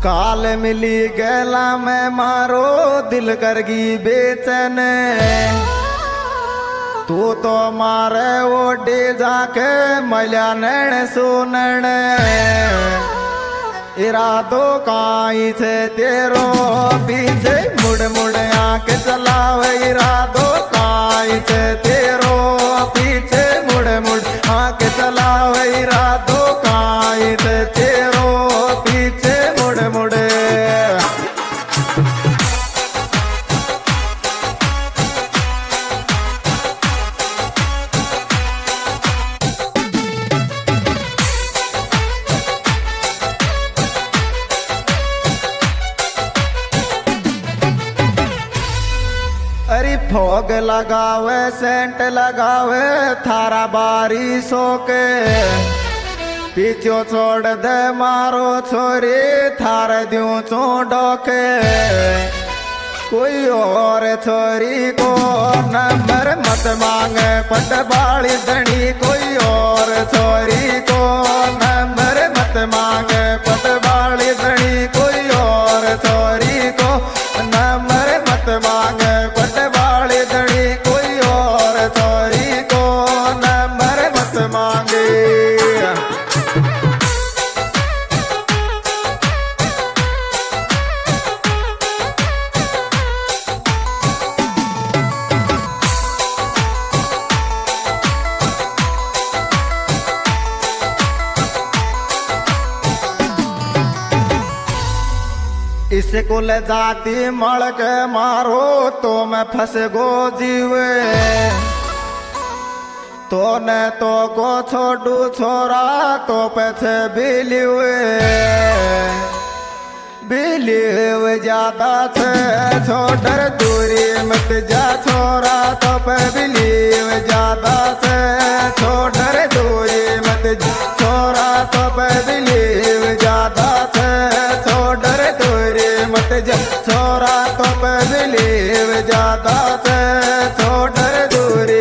काल मिली गैला में मारो दिल करगी बेचैन। तू तो मारे ओडे जाके मल्या नैन सुनन। इरादो काई छे तेरो पीछे मुड़ मुड़ आंख चलावे। इरादो काई छे तेरो पीछे मुड़ मुड़ आंख चलावे। इरादो काई छे तेरो पीछे मुड़ मुड़। अरे फोग लगावे सेंट लगावे थारा बारिशों के। पीछो छोड़ दे मारो छोरी थार द्यू चोडो के। कोई और छोरी को नंबर मत मांगे पटवाली धनी। कोई और छोरी को नंबर मत मांगे पटवाली धनी। कोई और छोरी को नंबर मत मांगे पटवाली धनी। कोई और छोरी को नंबर मत मांगे। इसको ले जाती मड़ के मारो तो मैं फंस गो जीवे। तो न तो को छोड़ू छोरा तो पीछे बिलिवे। बिलिवे ज्यादा छे छोड़ दूरी मत जा छोरा तो पे बिलिवे ज्यादा छे छोड़ दूरी मत जा छोरा तो पे बिलिवे ज्यादा छे छोड़ दूरी मत जा छोरा तो पे बिलिवे ज्यादा छे छोड़ दूरी।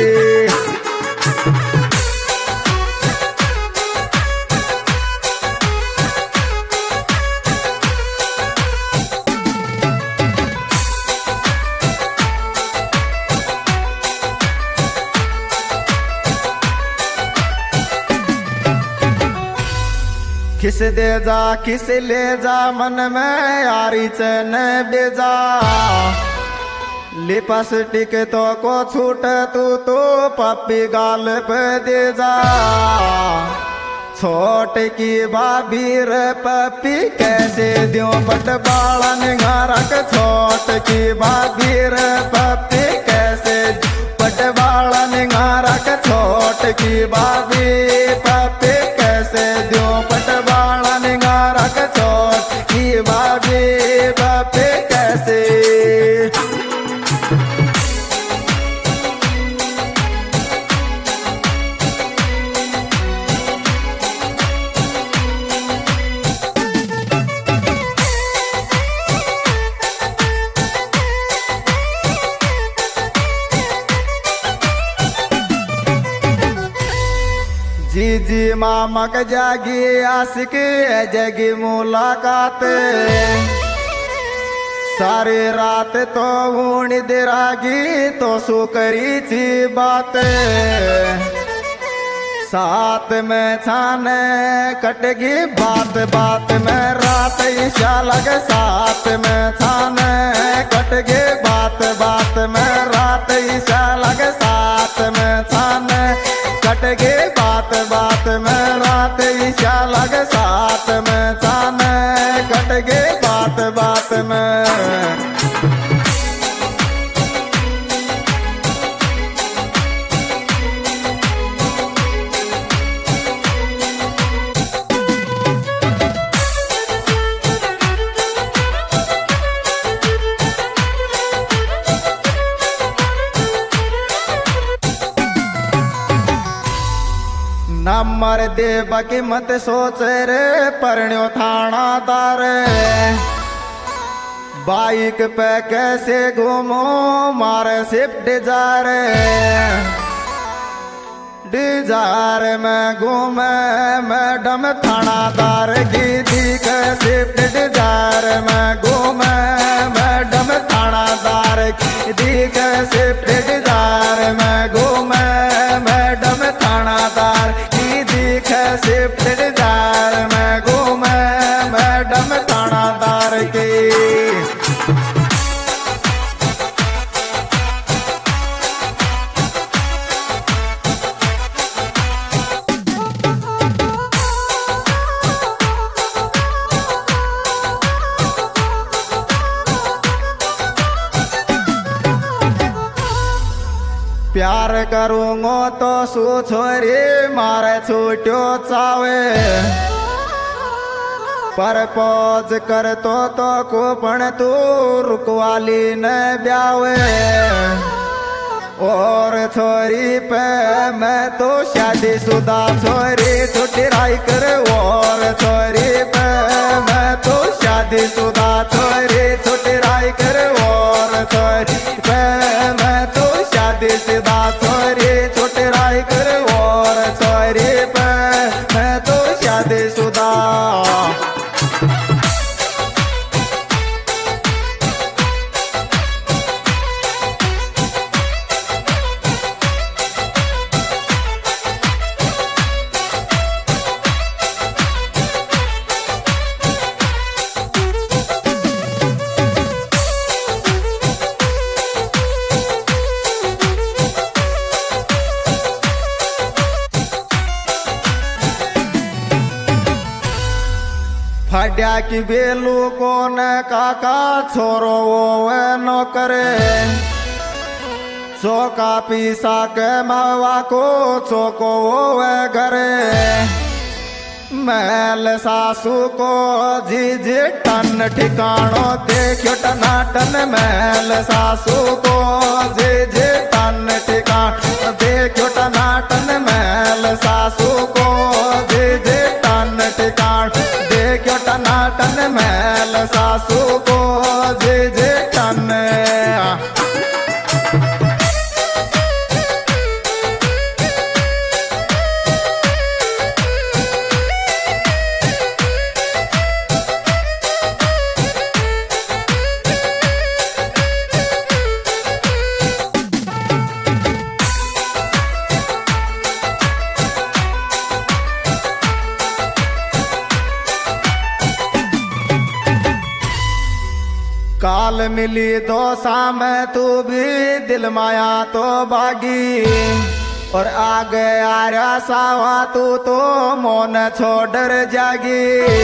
किस दे जा किस ले जा मन में यारी चैन बेजा। लिपस्टिक तो को छूट तू तो पप्पी गाल पे दे जा। छोट की भाभी रे पप्पी कैसे द्यो पटवालन घरक। छोट की भाभी रे पप्पी कैसे पटवालन घरक। छोट की भाभी पप्पी कैसे द्यो पटवालन घरक। छोट की भाभी पप्पी कैसे। जी जी मामक जागी आशिक जगी मुलाकात। सारी रात तो ऊनी दिरागी तो सुकरी थी बात। साथ में छाने कटगी बात बात में रात ईशा लगे। साथ में छाने कटगी बात बात में रात ईशा लगे। साथ में छाने कटगी बात बात में रात ईशा लगे। साथ में छाने कटगी बात बात में। नंबर दे बाकी मत सोच रे परण्यो थाना दारे। बाइक पे कैसे घूमो मारे शिफ्ट डिजारे। डिजारे में घूमे मैडम थानादार की दिखे स्विफ्ट डिजायर में घूमे मैडम थानादार की दिखे स्विफ्ट डिजायर में घूमे मैडम थानादार की दिखे स्विफ्ट डिजायर में घूमे मैडम थानादार की। प्यार करूंगो तो सू छोरी मारे छूट्यो चावे परपोज कर तो कोपण तू रुकवाली न ब्यावे और छोरी पे मैं तो शादीशुदा छोरी छुट्टी राय कर और छोरी पे मैं तो शादीशुदा छोरी छुट्टी राय कर और छोरी पे मैं तो शादीशुदा छोरी छुट्टी राय कर और छोरी पे मैं तो शादीशुदा। फड्या की बेलू को न काका छोरो वो न करे चौका पीसा के मावा को चौको वो घरे महल सासू को जीजे टन ठिकानो देखो टनाटन महल सासू को जीजे टन ठिकानो देखो टनाटन महल सासू को जीजे टन ठिकानो देखो टनाटन महल सासू को जीजे टन। काल मिली दो शाम तू भी दिल माया तो बागी और आगे आया सावा तू तो मोन छोड़ जागी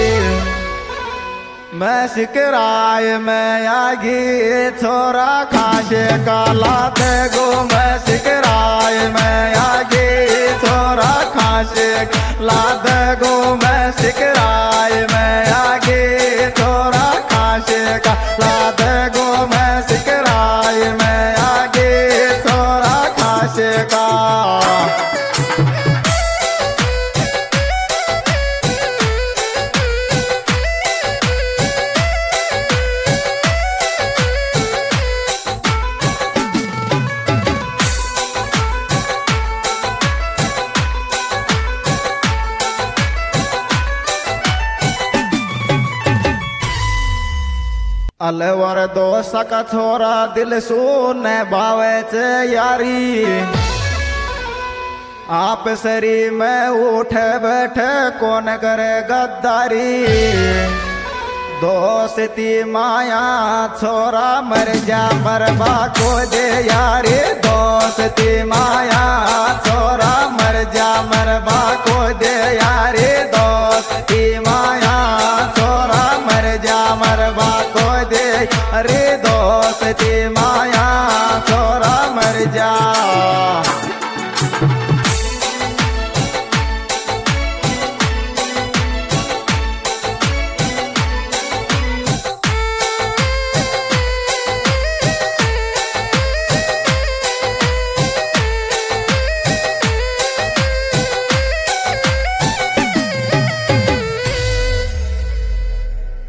मैं सिकराय में आगी छोरा खाशे काला दे गो मैं सिकराय में आगी छोरा खाशे ला दे गो मैं सिकराय में आगी छोरा खाशे का ला दे गो मैं सिकराय में आगी छोरा खाशे का। अलवर दोस्त का छोरा दिल सुने भावे चे यारी आप सरी में उठे बैठे कौन करे गद्दारी दोस्ती माया छोरा मर जा मरबा को दे यारी दोस्ती माया